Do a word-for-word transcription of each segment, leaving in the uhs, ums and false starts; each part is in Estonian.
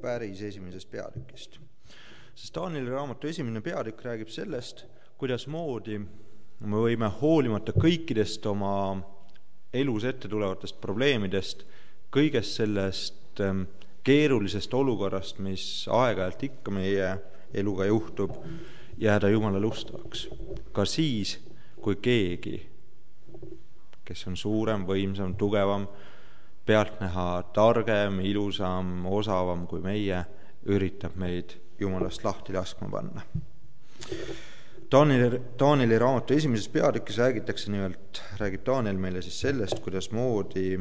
päris esimesest peatükist. Sest Danieli raamatu esimene peatükk räägib sellest, kuidas moodi me võime hoolimata kõikidest oma elus ette tulevatest probleemidest, kõigest sellest keerulisest olukorrast, mis aeg-ajalt ikka meie eluga juhtub, jääda Jumalale ustavaks. Ka siis, kui keegi, kes on suurem, võimsam, tugevam, pealtnäha targem, ilusam, osavam kui meie, üritab meid Jumalast lahti laskma panna. Danieli, Danieli raamatu esimeses peatükis räägitakse nimelt, räägib Daniel meile siis sellest, kuidas moodi,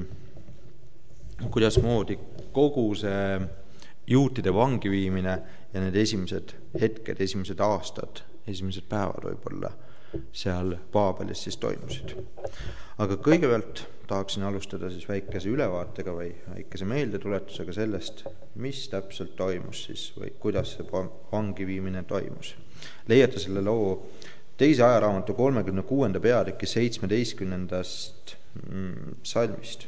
kuidas moodi kogu see juutide vangi viimine ja need esimesed hetked, esimesed aastad, esimesed päevad võib-olla seal Paabelis siis toimusid. Aga kõigepealt tahaksin alustada siis väikese ülevaatega või väikese meeldetuletusega sellest, mis täpselt toimus siis või kuidas see vangi viimine toimus. Leiate selle loo teise ajaraamatu kolmekümne kuuenda peatüki seitsmeteistkümnendast salmist.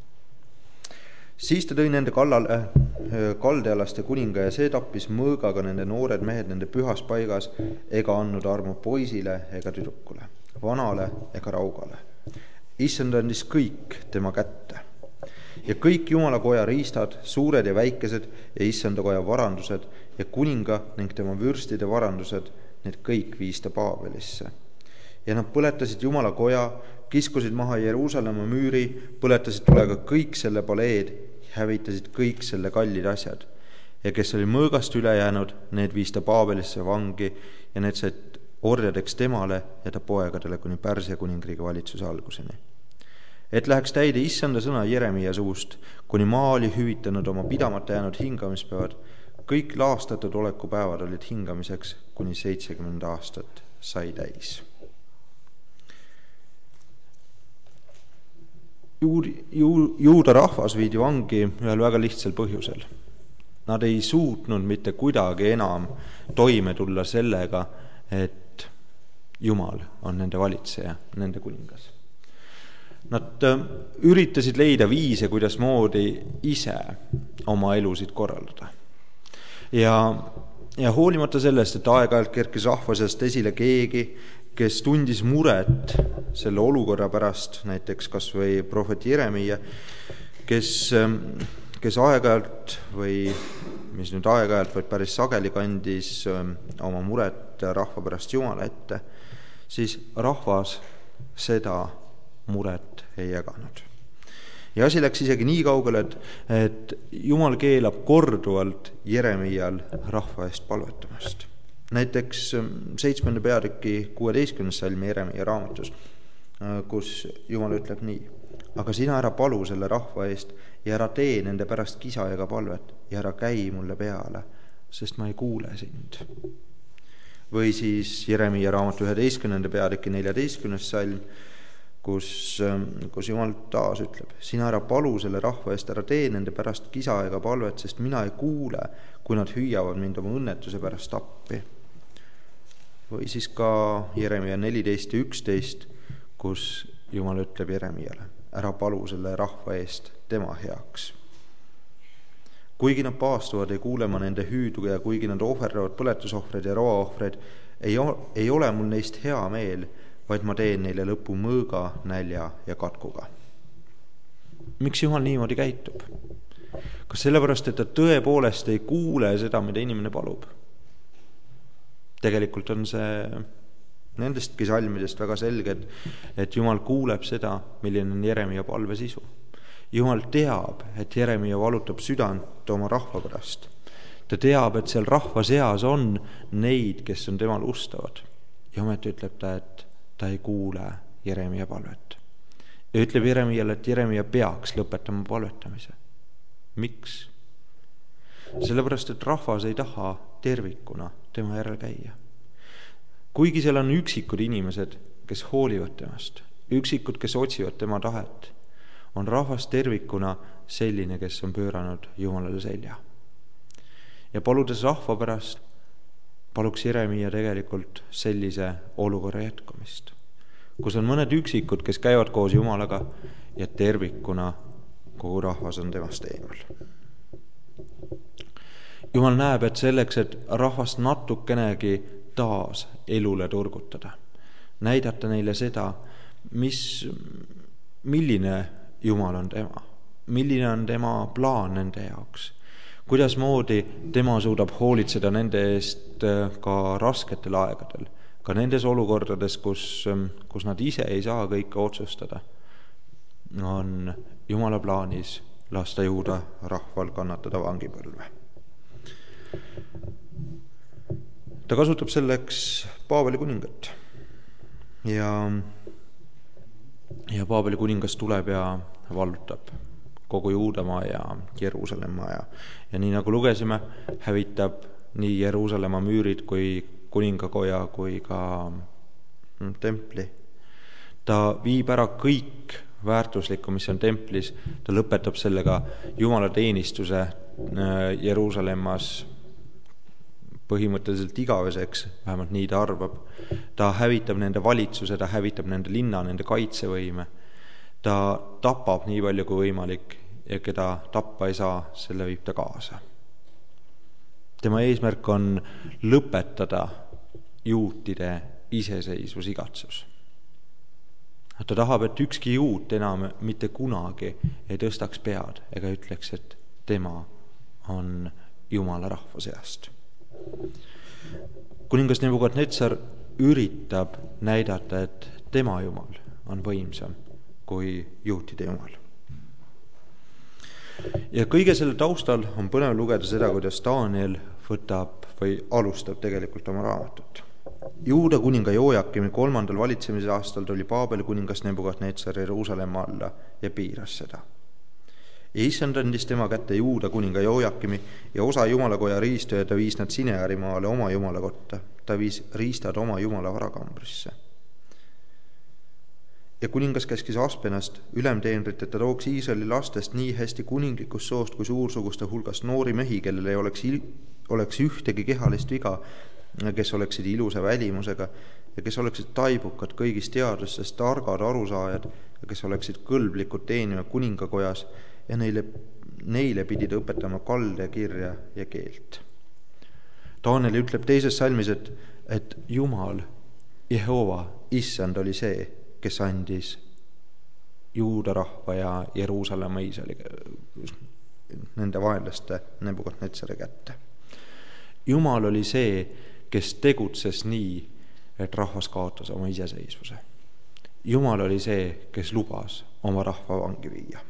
Siis ta tõi nende kallale kaldealaste kuninga ja see tappis mõõgaga nende noored mehed nende pühas paigas ega andnud armu poisile ega tüdrukule, vanale ega raugale. Issand andis kõik tema kätte. Ja kõik Jumalakoja riistad, suured ja väikesed ja Issandakoja varandused ja kuninga ning tema vürstide varandused, need kõik viis ta Paabelisse. Ja nad põletasid Jumalakoja, kiskusid maha Jeruusalemma müüri, põletasid tulega kõik selle paleed, hävitasid kõik selle kallid asjad. Ja kes oli mõõgast üle jäänud, need viis ta Paabelisse vangi ja need said orjadeks temale ja ta poegadele kuni Pärsia kuningriigi valitsuse alguseni. Et läheks täide Issanda sõna Jeremia suust, kuni maa oli hüvitanud oma pidamata jäänud hingamispäevad, kõik laastatud olekupäevad olid hingamiseks, kuni seitsekümmend aastat sai täis. Juudi, ju, juuda rahvas viidi vangi ühel väga lihtsal põhjusel. Nad ei suutnud mitte kuidagi enam toime tulla sellega, et Jumal on nende valitseja, nende kuningas. Nad üritasid leida viise, kuidas moodi ise oma elusid korraldada. Ja, ja hoolimata sellest, et aeg-ajalt kerkis rahvasest esile keegi, kes tundis muret selle olukorra pärast, näiteks kas või prohvet Jeremia, kes, kes aeg-ajalt või mis nüüd aeg-ajalt või päris sageli kandis oma muret rahva pärast Jumala ette, siis rahvas seda muret ei jaganud. Ja asi läks isegi nii kaugele, et, et Jumal keelab korduvalt Jeremial rahva eest palvetamast. Näiteks seitsmenda peatüki kuueteistkümnes salmi Jeremia raamatus, kus Jumal ütleb nii: aga sina ära palu selle rahva eest ja ära tee nende pärast kisa ega palvet ja ära käi mulle peale, sest ma ei kuule sind. Või siis Jeremia raamatu üheteistkümnenda peatüki neljateistkümnes salm, kus, kus Jumal taas ütleb: sina ära palu selle rahva eest, ära tee nende pärast kisa ega palvet, sest mina ei kuule, kui nad hüüavad mind oma õnnetuse pärast appi. Või siis ka Jeremia neliteist ja üksteist, kus Jumal ütleb Jeremiale: ära palu selle rahva eest tema heaks. Kuigi nad paastuvad, ei kuule ma nende hüüdu ja kuigi nad ohverdavad põletusohvreid ja roaohvreid, ei, ei ole mul neist hea meel, vaid ma teen neile lõpu mõõga, nälja ja katkuga. Miks Jumal niimoodi käitub? Kas sellepärast, et ta tõepoolest ei kuule seda, mida inimene palub? Tegelikult on see nendestki salmidest väga selge, et Jumal kuuleb seda, milline on Jeremia palve sisu. Jumal teab, et Jeremia valutab südant oma rahva pärast. Ta teab, et seal rahva seas on neid, kes on temal ustavad. Ja ometi ütleb ta, et ta ei kuule Jeremia palvet. Ja ütleb Jeremiale, et Jeremia peaks lõpetama palvetamise. Miks? Sellepärast, et rahvas ei taha tervikuna tema järel käia. Kuigi seal on üksikud inimesed, kes hoolivad temast, üksikud, kes otsivad tema tahet, on rahvas tervikuna selline, kes on pööranud Jumalale selja. Ja paludes rahva pärast, paluks Jeremia tegelikult sellise olukorra jätkumist, kus on mõned üksikud, kes käivad koos Jumalaga ja tervikuna kogu rahvas on temast eemal. Jumal näeb, et selleks, et rahvast natukenegi taas elule turgutada, näidata neile seda, mis, milline Jumal on tema, milline on tema plaan nende jaoks, kuidas moodi tema suudab hoolitseda nende eest ka rasketel aegadel, ka nendes olukordades, kus, kus nad ise ei saa kõike otsustada, on Jumala plaanis lasta Juuda rahval kannatada vangipõlve. Ta kasutab selleks Paabeli kuningat ja, ja Paabeli kuningas tuleb ja vallutab kogu Juudamaa ja Jeruusalemma ja, ja nii nagu lugesime, hävitab nii Jeruusalemma müürid kui kuningakoja kui ka templi. Ta viib ära kõik väärtuslikku, mis on templis, ta lõpetab sellega Jumala teenistuse Jeruusalemmas põhimõtteliselt igaveseks, vähemalt nii ta arvab. Ta hävitab nende valitsuse, ta hävitab nende linna, nende kaitsevõime. Ta tapab nii palju kui võimalik ja keda tappa ei saa, selle viib ta kaasa. Tema eesmärk on lõpetada juutide iseseisvus igatsus. Ta tahab, et ükski juut enam mitte kunagi ei tõstaks pead ega ütleks, et tema on Jumala rahva seast. Kuningas Nebukadnetsar üritab näidata, et tema Jumal on võimsam kui juutide Jumal. Ja kõige selle taustal on põnev lugeda seda, kuidas Daniel võtab või alustab tegelikult oma raamatut. Juuda kuninga Joakimi kolmandal valitsemise aastal tuli Paabeli kuningas Nebukadnetsar Jeruusalemma alla ja piiras seda. Ja issand andis tema kätte Juuda kuninga Joakimi ja osa Jumalakoja riistu ja ta viis nad Sinearimaale oma Jumala kotta. Ta viis riistad oma Jumala varakambrisse. Ja kuningas käskis Aspenast ülemteenrit, et ta tooks Iisraeli lastest nii hästi kuninglikust soost kui suursuguste hulgast noori mehi, kellel ei oleks, oleks ühtegi kehalist viga, kes oleksid ilusa välimusega ja kes oleksid taibukad kõigist teadlastest, targad arusaajad ja kes oleksid kõlblikud teenima kuningakojas ja neile, neile pidid õpetama kalde, kirja ja keelt. Daniel ütleb teises salmis, et, et Jumal, Jehova, issand oli see, kes andis Juuda rahva ja Jeruusalemma Iisraeli nende vaenlaste Nebukadnetsari kätte. Jumal oli see, kes tegutses nii, et rahvas kaotas oma iseseisvuse. Jumal oli see, kes lubas oma rahva vangi viia.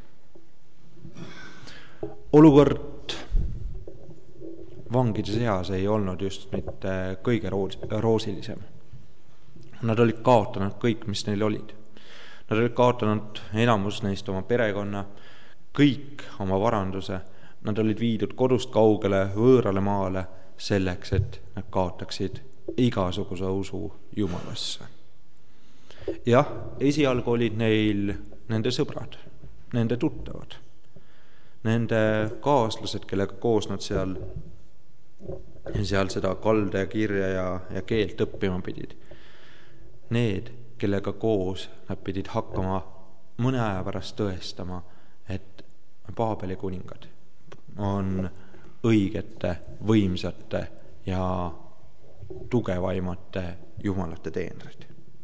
Olukord vangide seas ei olnud just mitte kõige roosilisem. Nad olid kaotanud kõik, mis neil olid. Nad olid kaotanud enamus neist oma perekonna, kõik oma varanduse. Nad olid viidud kodust kaugele võõrale maale selleks, et nad kaotaksid igasuguse usu Jumalasse. Jah, esialgu olid neil nende sõbrad, nende tuttavad, nende kaaslased, kellega koos nad seal, seal seda kalde, kirja ja, ja keelt õppima pidid. Need, kellega koos nad pidid hakkama mõne aja pärast tõestama, et Paabeli kuningad on õigete, võimsate ja tugevaimate jumalate teenrid.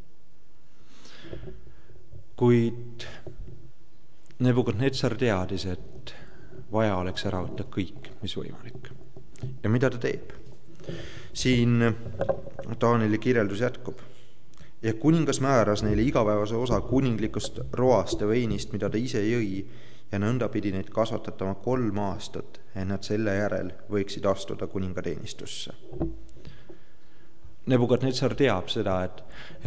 Kuid Nebukadnetsar teadis, et vaja oleks ära võtta kõik, mis võimalik. Ja mida ta teeb? Siin Danieli kirjeldus jätkub. Ja kuningas määras neile igapäevase osa kuninglikust roast ja veinist, mida ta ise jõi, ja nõnda pidi neid kasvatatama kolm aastat, et nad selle järel võiksid astuda kuningateenistusse. Nebukadnetsar teab seda, et,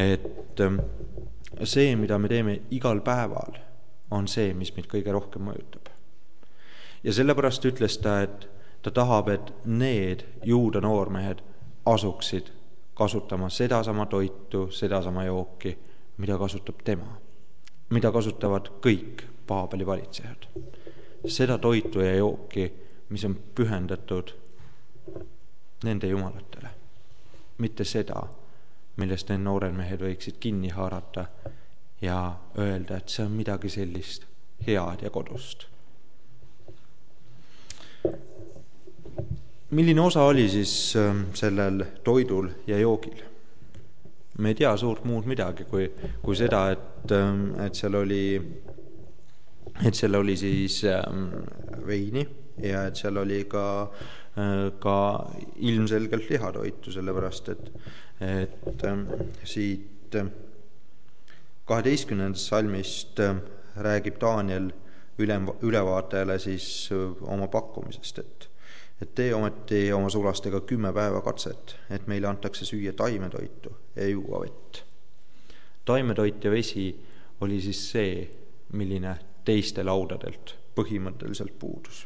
et see, mida me teeme igal päeval, on see, mis meid kõige rohkem mõjutab. Ja sellepärast ütles ta, et ta tahab, et need juuda noormehed asuksid kasutama sedasama toitu, sedasama jooki, mida kasutab tema, mida kasutavad kõik Paabeli valitsejad. Seda toitu ja jooki, mis on pühendatud nende jumalatele, mitte seda, millest need noored mehed võiksid kinni haarata ja öelda, et see on midagi sellist head ja kodust. milline osa oli siis sellel toidul ja joogil? Me ei tea suurt muud midagi kui, kui seda, et, et seal oli et seal oli siis veini ja et seal oli ka, ka ilmselgelt lihatoitu, sellepärast et, et siit kaheteistkümnendast salmist räägib Daniel üle, ülevaatajale siis oma pakkumisest, et, et tee ometi oma sulastega kümme päeva katset, et meile antakse süüa taimetoitu ja juua vett. Taimetoit ja vesi oli siis see, milline teiste laudadelt põhimõtteliselt puudus.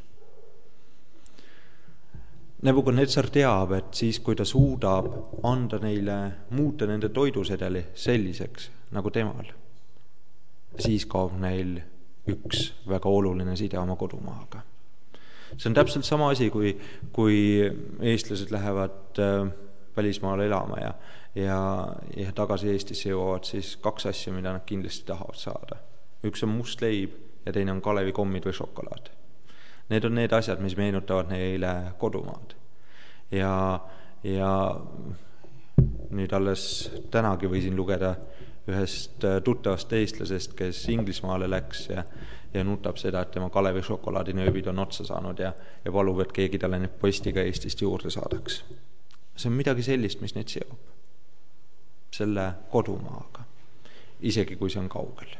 Nebukadnetsar teab, et siis, kui ta suudab anda neile, muuta nende toidusedeli selliseks nagu temal, siis kaob neil üks väga oluline side oma kodumaaga. See on täpselt sama asi, kui, kui eestlased lähevad välismaale elama ja, ja, ja tagasi Eestisse jõuavad, siis kaks asja, mida nad kindlasti tahavad saada. Üks on must leib ja teine on kalevikommid või šokolaad. Need on need asjad, mis meenutavad neile kodumaad. Ja, ja nüüd alles tänagi võisin lugeda ühest tuttavast eestlasest, kes Inglismaale läks ja, ja nutab seda, et tema kalevi šokolaadinööbid on otsa saanud ja, ja palub, et keegi talle need postiga Eestist juurde saadaks. See on midagi sellist, mis neid seob. Selle kodumaaga. Isegi kui see on kaugel.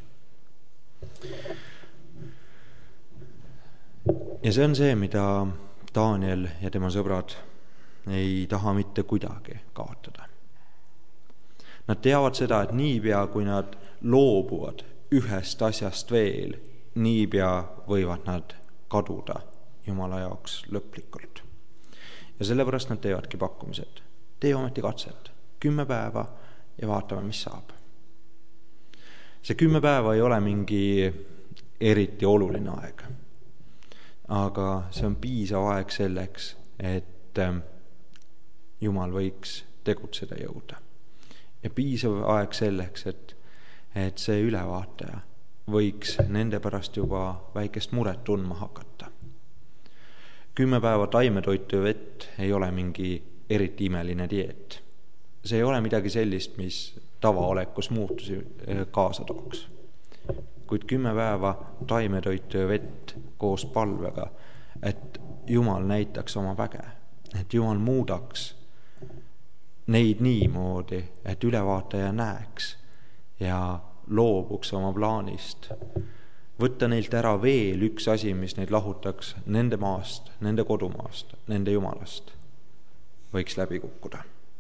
Ja see on see, mida Daniel ja tema sõbrad ei taha mitte kuidagi kaotada. Nad teavad seda, et niipea, kui nad loobuvad ühest asjast veel, niipea võivad nad kaduda Jumala jaoks lõplikult. Ja sellepärast nad teevadki pakkumised. Tee ometi katset, kümme päeva ja vaatame, mis saab. See kümme päeva ei ole mingi eriti oluline aeg, aga see on piisav aeg selleks, et Jumal võiks tegutseda jõuda. Ja piisav aeg selleks, et, et see ülevaataja võiks nende pärast juba väikest muret tundma hakata. Kümme päeva taimetoitu ja vett ei ole mingi eriti imeline dieet. See ei ole midagi sellist, mis tavaolekus muutusi kaasa tooks. Kuid kümme päeva taimetoitu ja vett koos palvega, et Jumal näitaks oma väge, et Jumal muudaks neid niimoodi, et ülevaataja näeks ja loobuks oma plaanist. Võtta neilt ära veel üks asi, mis neid lahutaks nende maast, nende kodumaast, nende Jumalast, võiks läbi kukkuda.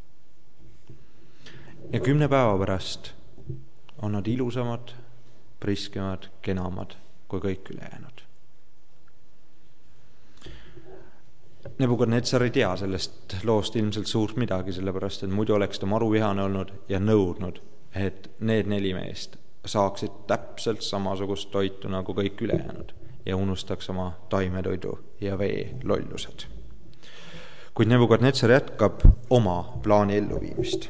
Ja kümne päeva pärast on nad ilusamad, priskemad, kenamad kui kõik ülejäänud. Nebukadnetsar ei tea sellest loost ilmselt suurt midagi, sellepärast et muidu oleks ta maruvihane olnud ja nõudnud, et need neli meest saaksid täpselt samasugust toitu nagu kõik ülejäänud ja unustaks oma taimetoidu ja vee lollused. Kuid Nebukadnetsar jätkab oma plaani elluviimist.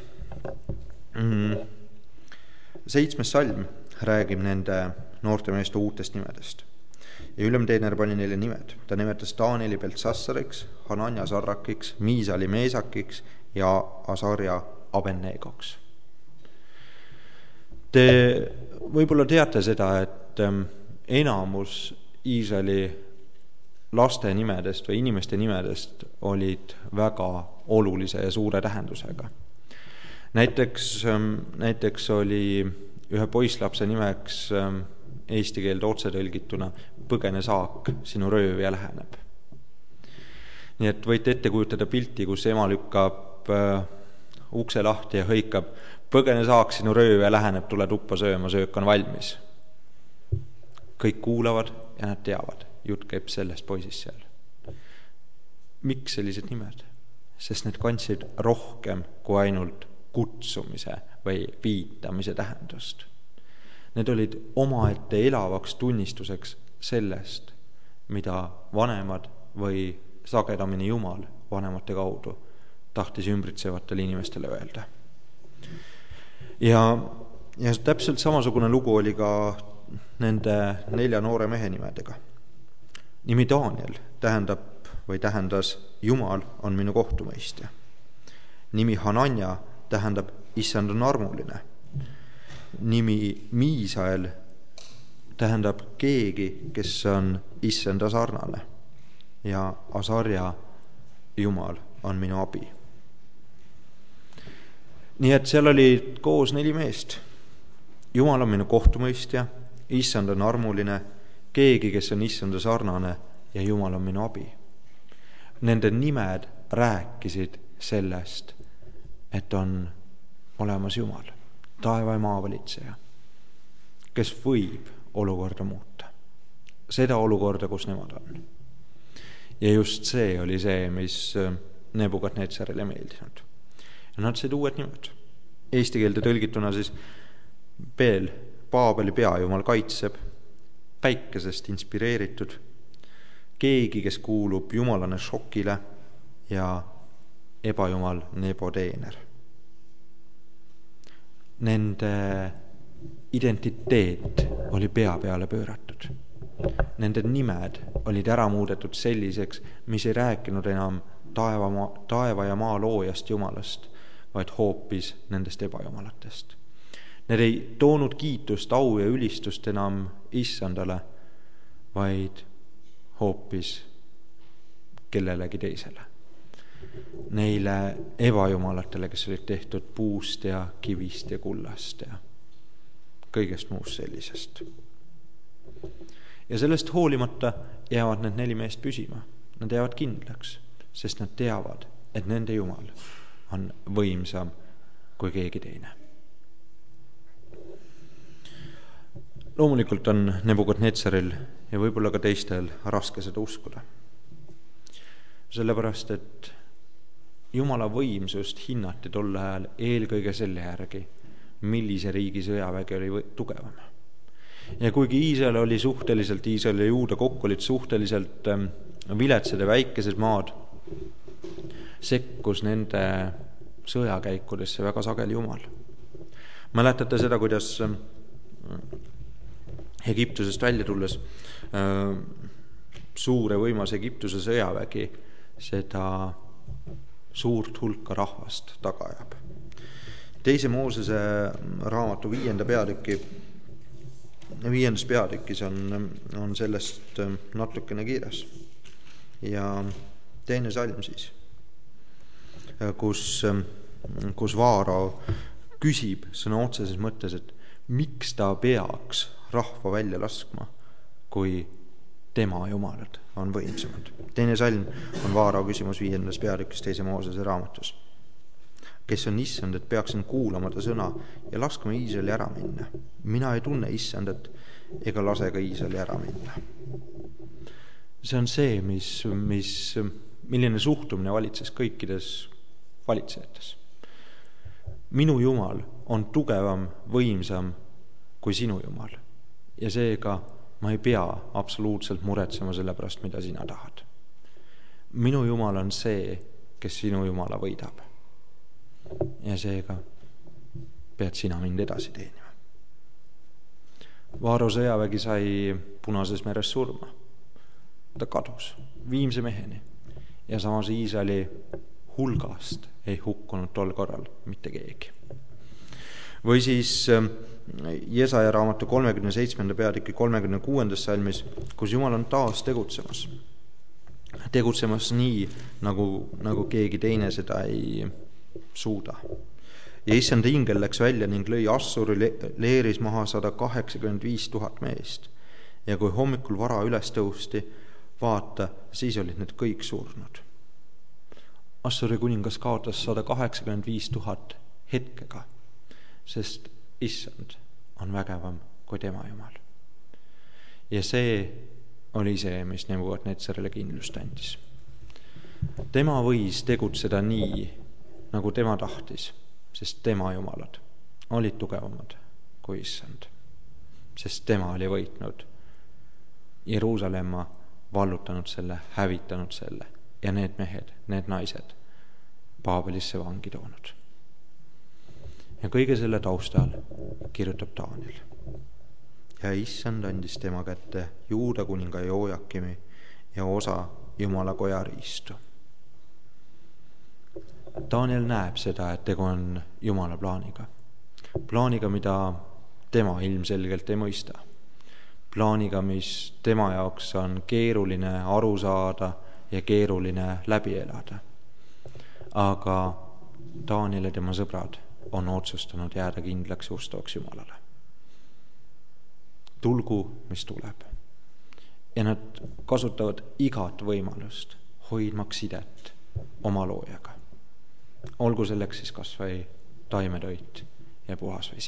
Seitsmes salm räägib nende noorte meeste uutest nimedest. Ja ülemteener pani neile nimed. Ta nimetas Danieli Beltsassariks, Hanania Sarrakiks, Miisali Meesakiks ja Asarja Abednegoks. Te võib-olla teate seda, et enamus Iisraeli laste nimedest või inimeste nimedest olid väga olulise ja suure tähendusega. Näiteks, näiteks oli ühe poisslapse nimeks eesti keelde otse tõlgituna põgene saak, sinu röövija läheneb. Nii et võite ette kujutada pilti, kus ema lükkab äh, ukse lahti ja hõikab, põgene saak, sinu röövija läheneb, tule tuppa sööma, söök on valmis. Kõik kuulavad ja nad teavad, jutt käib sellest poisist seal. Miks sellised nimed? Sest need kandsid rohkem kui ainult kutsumise või viitamise tähendust. Need olid omaette elavaks tunnistuseks sellest, mida vanemad või sagedamini Jumal vanemate kaudu tahtis ümbritsevatele inimestele öelda. Ja, ja täpselt samasugune lugu oli ka nende nelja noore mehe nimedega. Nimi Daniel tähendab või tähendas Jumal on minu kohtumõistja. Nimi Hananja tähendab issand on armuline. Nimi Miisael tähendab keegi, kes on issanda sarnane. Ja Asarja Jumal on minu abi. Nii et seal oli koos neli meest. Jumal on minu kohtumõistja, issand on armuline, keegi, kes on issanda sarnane ja Jumal on minu abi. Nende nimed rääkisid sellest, et on olemas Jumal, taeva ja maa valitseja, kes võib olukorda muuta. Seda olukorda, kus nemad on. Ja just see oli see, mis Nebukadnetsarile meeldinud. Ja nad said uued nimed. Eesti keelde tõlgituna siis Beel, Paabeli peajumal kaitseb, päikesest inspireeritud, keegi, kes kuulub jumalane Šokile ja ebajumal Nebodeener. Nende identiteet oli pea peale pööratud. Nende nimed olid ära muudetud selliseks, mis ei rääkinud enam taeva, taeva ja maa loojast Jumalast, vaid hoopis nendest ebajumalatest. Need ei toonud kiitust, au ja ülistust enam issandale, vaid hoopis kellelegi teisele. Neile ebajumalatele, kes olid tehtud puust ja kivist ja kullast ja kõigest muust sellisest. Ja sellest hoolimata jäävad need neli meest püsima. Nad jäävad kindlaks, sest nad teavad, et nende Jumal on võimsam kui keegi teine. Loomulikult on Nebukadnetsaril ja võib-olla ka teistel raske seda uskuda. Sellepärast, et Jumala võimsust hinnati tol ajal eelkõige selle järgi, millise riigi sõjavägi oli tugevam. Ja kuigi Iisrael oli suhteliselt, Iisrael ja Juuda kokku olid suhteliselt viletsad ja väikesed maad, sekkus nende sõjakäikudesse väga sageli Jumal. Mäletate seda, kuidas Egiptusest välja tulles suure võimas Egiptuse sõjavägi seda suurt hulka rahvast taga ajab. Teise Moosese raamatu viienda peatüki, viiendas peatükis on, on sellest natukene kiires. Ja teine salm siis, kus, kus Vaarao küsib sõna otseses mõttes, et miks ta peaks rahva välja laskma, kui tema jumalad on võimsamad. Teine salm on Vaarao küsimus viiendas peatükis teise Moosese raamatus. Kes on issand, et peaksin kuulama ta sõna ja laskma Iisraeli ära minna. Mina ei tunne issandat ega lase ka Iisraeli ära minna. See on see, mis, mis, milline suhtumine valitses kõikides valitsejates. Minu Jumal on tugevam, võimsam kui sinu Jumal. Ja seega ma ei pea absoluutselt muretsema selle pärast, mida sina tahad. Minu Jumal on see, kes sinu Jumala võidab. Ja seega pead sina mind edasi teenima. Vaaro sõjavägi sai Punases meres surma. Ta kadus viimse meheni ja samas Iisraeli hulgast ei hukkunud tol korral mitte keegi. Või siis Jesaja raamatu kolmekümne seitsmenda peatüki kolmekümne kuuendas salmis, kus Jumal on taas tegutsemas. Tegutsemas nii, nagu, nagu keegi teine seda ei suuda. Ja issand ingel läks välja ning lõi Assuri leeris maha sada kaheksakümmend viis tuhat meest. Ja kui hommikul vara üles tõusti, vaata, siis olid need kõik surnud. Assuri kuningas kaotas sada kaheksakümmend viis tuhat hetkega, sest issand on vägevam kui tema Jumal. Ja see oli see, mis Nebukadnetsarile kindlust andis. Tema võis tegutseda nii, nagu tema tahtis, sest tema jumalad olid tugevamad kui issand, sest tema oli võitnud Jeruusalemma, vallutanud selle, hävitanud selle ja need mehed, need naised Paabelisse vangi toonud. Ja kõige selle taustal kirjutab Daniel. Ja issand andis tema kätte Juuda kuninga Jojakimi ja osa Jumala koja riistu. Daniel näeb seda, et tegu on Jumala plaaniga. Plaaniga, mida tema ilmselgelt ei mõista. Plaaniga, mis tema jaoks on keeruline aru saada ja keeruline läbi elada. Aga Daniel ja tema sõbrad on otsustanud jääda kindlaks ustavaks Jumalale. Tulgu, mis tuleb. Ja nad kasutavad igat võimalust hoidmaks sidet oma loojaga. Olgu selleks siis kas või taimetoit ja puhas vesi.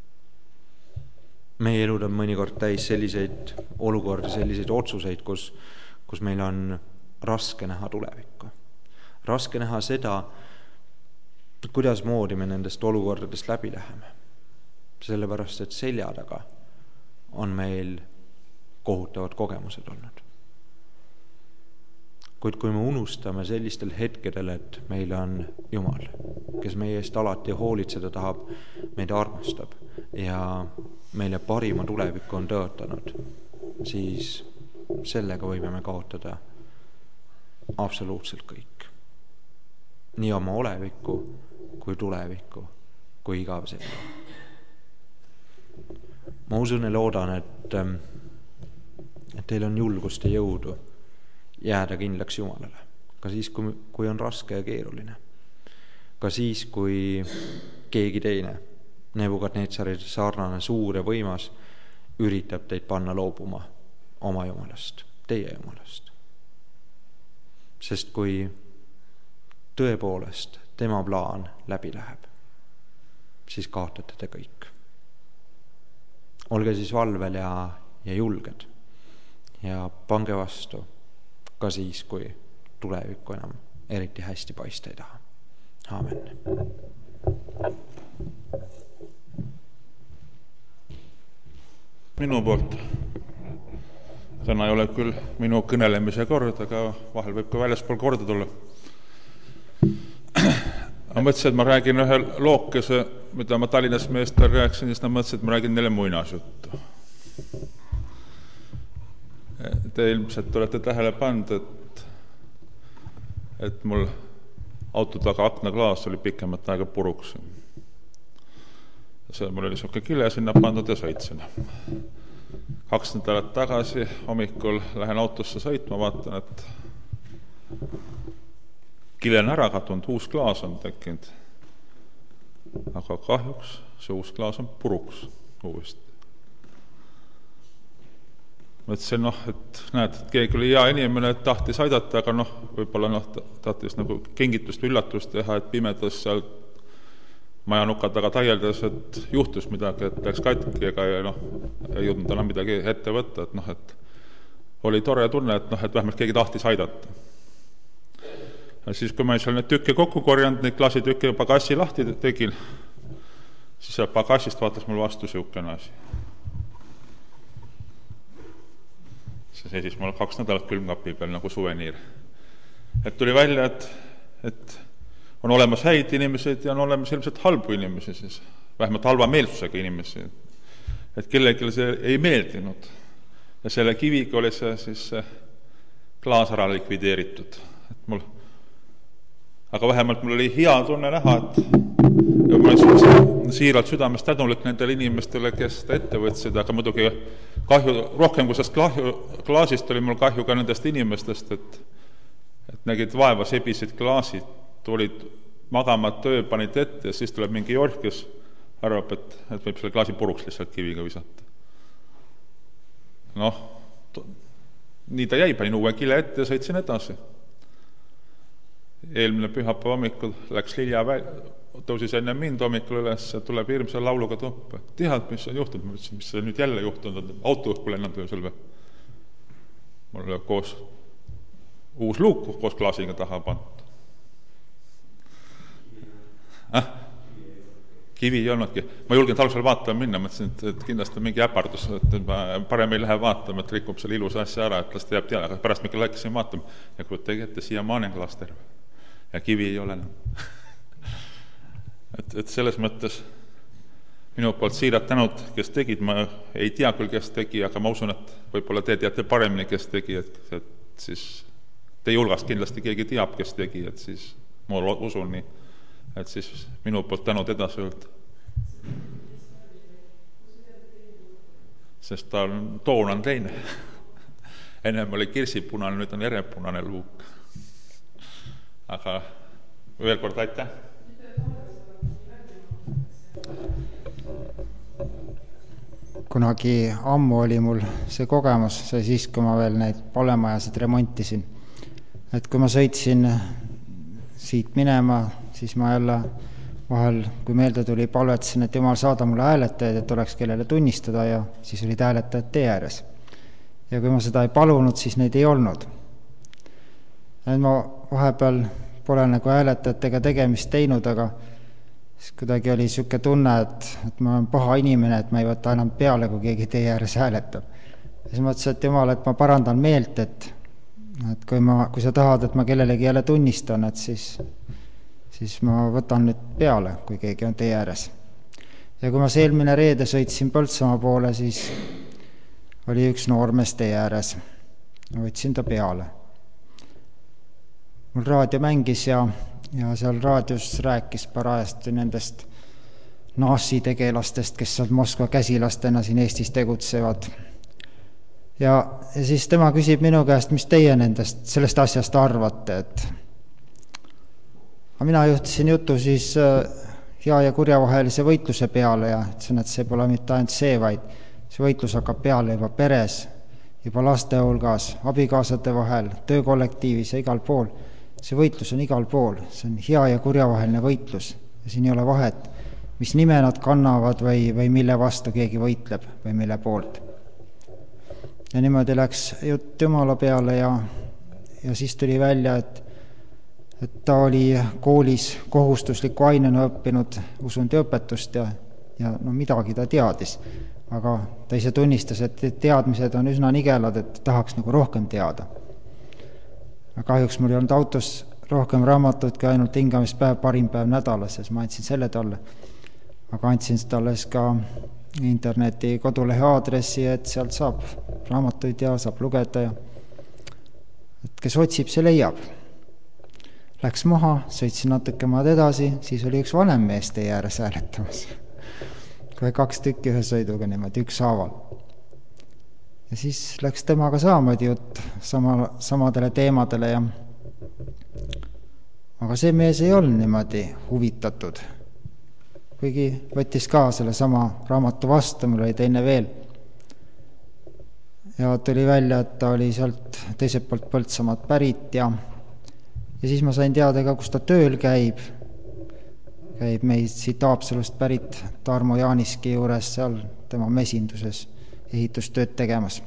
Meie elud on mõnikord täis selliseid olukordi, selliseid otsuseid, kus, kus meil on raske näha tulevikku. Raske näha seda, kuidas moodi me nendest olukordadest läbi läheme. Sellepärast, et selja taga on meil kohutavad kogemused olnud. Kuid kui me unustame sellistel hetkedel, et meil on Jumal, kes meie eest alati hoolitseda tahab, meid armastab ja meile parima tulevikku on tõotanud, siis sellega võime me kaotada absoluutselt kõik. Nii oma olevikku, kui tulevikku, kui igavese elu. Ma usun ja loodan, et, et teil on julgust ja jõudu jääda kindlaks Jumalale. Ka siis, kui, kui on raske ja keeruline. Ka siis, kui keegi teine, Nebukadnetsari sarnane suur ja võimas, üritab teid panna loobuma oma Jumalast, teie Jumalast. Sest kui tõepoolest tema plaan läbi läheb, siis kaotate te kõik. Olge siis valvel ja, ja julged ja pange vastu ka siis, kui tulevikku enam eriti hästi paista ei taha. Aamen. Minu poolt. Täna ei ole küll minu kõnelemise kord, aga vahel võib ka väljaspool korda tulla. Ma mõtlesin, et ma räägin ühe lookese, mida ma Tallinnas meestel rääksin, siis ma mõtlesin, et ma räägin neile muinasjuttu. Te ilmselt olete tähele pannud, et, et mul auto taga aknaklaas oli pikemat aega puruks. See mul oli niisugune kile sinna pandud ja sõitsin. Kaks nädalat tagasi hommikul lähen autosse sõitma, vaatan, et kile on ära kadunud, uus klaas on tekkinud. Aga kahjuks see uus klaas on puruks uuesti. Mõtlesin, noh, et näed, et keegi oli hea inimene, et tahtis aidata, aga noh, võib-olla noh, tahtis nagu kingitust üllatust teha, et pimedas seal majanuka taga taieldes, et juhtus midagi, et läks katki ega ja noh, ei jõudnud enam midagi ette võtta, et noh, et oli tore tunne, et noh, et vähemalt keegi tahtis aidata. Ja siis, kui ma seal need tükke kokku korjanud, neid klaasitükke pagassi lahti tegin, siis seal pagassist vaatas mul vastu siukene asi. See seisis mul kaks nädalat külmkapi peal nagu suveniir. Et tuli välja, et, et on olemas häid inimesed ja on olemas ilmselt halbu inimesi, siis, vähemalt halva meelsusega inimesi. Et kellelegi see ei meeldinud. Ja selle kiviga oli see, siis see klaas ära likvideeritud. Et mul, aga vähemalt mul oli hea tunne näha, et ja ma olen siiralt südamest tänulik nendele inimestele, kes seda ette võtsid, aga muidugi kahju, rohkem kui sellest kahju, klaasist oli mul kahju ka nendest inimestest, et, et nägid vaeva, sebisid klaasid, tulid magama töö, panid ette ja siis tuleb mingi jork, kes arvab, et, et võib selle klaasi puruks lihtsalt kiviga visata. Noh, nii ta jäi, panin uue kile ette ja sõitsin edasi. Eelmine pühapäeva hommikul läks Lilja välja, tõusis enne mind hommikul üles ja tuleb hirmsa lauluga tuppa. Tead, mis on juhtunud? Ma ütlesin, mis see nüüd jälle juhtunud? Auto õhku lennanud öösel või? Mul oli koos uus luuk koos klaasiga taha pandud. Äh? Kivi ei olnudki. Ma julgen talvsel vaatama minna, mõtlesin, et, et kindlasti on mingi äpardus, et ma parem ei lähe vaatama, et rikub selle ilus asja ära, et las ta jääb teada, aga pärast mikkel läksin vaatama ja kui tegi ette siia maane klaas terve ja kivi ei ole enam. et, et selles mõttes minu poolt siirad tänud, kes tegid, ma ei tea küll, kes tegi, aga ma usun, et võib-olla te teate paremini, kes tegi, et, et siis teie hulgast kindlasti keegi teab, kes tegi, et siis ma usun nii, et siis minu poolt tänud edasi öelda. Sest ta on, toon on teine. Ennem oli kirsipunane, nüüd on järepunane luuk. Aga veel kord aitäh. Kunagi ammu oli mul see kogemus, see siis, kui ma veel neid palemajasid remontisin. Et kui ma sõitsin siit minema, siis ma jälle vahel, kui meelde tuli, palvetasin, et Jumal saada mulle hääletajaid, et oleks kellele tunnistada, ja siis olid hääletajad tee ääres. Ja kui ma seda ei palunud, siis neid ei olnud. Et ma vahepeal pole nagu hääletajatega tegemist teinud, aga siis kuidagi oli siuke tunne, et, et ma olen paha inimene, et ma ei võta enam peale, kui keegi tee ääres hääletab. Ja siis ma ütlesin, et Jumal, et ma parandan meelt, et, et kui, ma, kui sa tahad, et ma kellelegi jälle tunnistan, et siis, siis ma võtan nüüd peale, kui keegi on tee ääres. Ja kui ma see eelmine reede sõitsin Põltsamaa poole, siis oli üks noormees tee ääres. Ma võtsin ta peale. Mul raadio mängis ja, ja seal raadios rääkis parajasti nendest naasi tegelastest, kes seal Moskva käsilastena siin Eestis tegutsevad. Ja, ja siis tema küsib minu käest, mis teie nendest, sellest asjast arvate, et aga mina juhtisin jutu siis hea ja kurja vahelise võitluse peale ja ütlesin, et see pole mitte ainult see, vaid see võitlus hakkab peale juba peres, juba laste hulgas, abikaasade vahel, töökollektiivis ja igal pool. See võitlus on igal pool, see on hea ja kurja vaheline võitlus ja siin ei ole vahet, mis nime nad kannavad või, või mille vastu keegi võitleb või mille poolt. Ja niimoodi läks jutt Jumala peale ja, ja siis tuli välja, et, et ta oli koolis kohustusliku ainena õppinud usundiõpetust ja, ja no midagi ta teadis, aga ta ise tunnistas, et teadmised on üsna nigelad, et tahaks nagu rohkem teada. Kahjuks mul ei olnud autos rohkem raamatut kui ainult hingamispäev, parim päev nädalas, siis ma andsin selle talle. Aga andsin talle ka interneti kodulehe aadressi, et sealt saab raamatuid ja saab lugeda. Ja et kes otsib, see leiab. Läks maha, sõitsin natuke maad edasi, siis oli üks vanem mees tee ääres hääletamas. Kohe kaks tükki ühe sõiduga niimoodi, üks haaval. Ja siis läks temaga samamoodi jutt sama, samadele teemadele ja aga see mees ei olnud niimoodi huvitatud. Kuigi võttis ka selle sama raamatu vastu, mul oli teine veel. Ja tuli välja, et ta oli sealt teiselt poolt Põltsamaad pärit ja, ja siis ma sain teada ka, kus ta tööl käib. Käib meid siit Haapsalust pärit Tarmo Jaaniski juures seal tema mesinduses ehitustööd tegemas.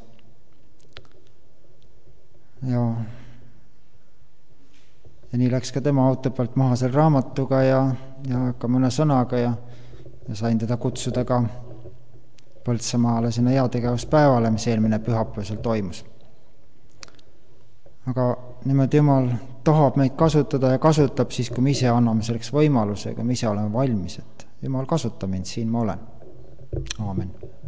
Ja, ja nii läks ka tema auto pealt maha seal raamatuga ja, ja ka mõne sõnaga ja, ja sain teda kutsuda ka Põltsamaale sinna heategevuspäevale, mis eelmine pühapäev seal toimus. Aga niimoodi Jumal tahab meid kasutada ja kasutab siis, kui me ise anname selleks võimaluse, kui me ise oleme valmis, et Jumal kasuta mind, siin ma olen. Aamen.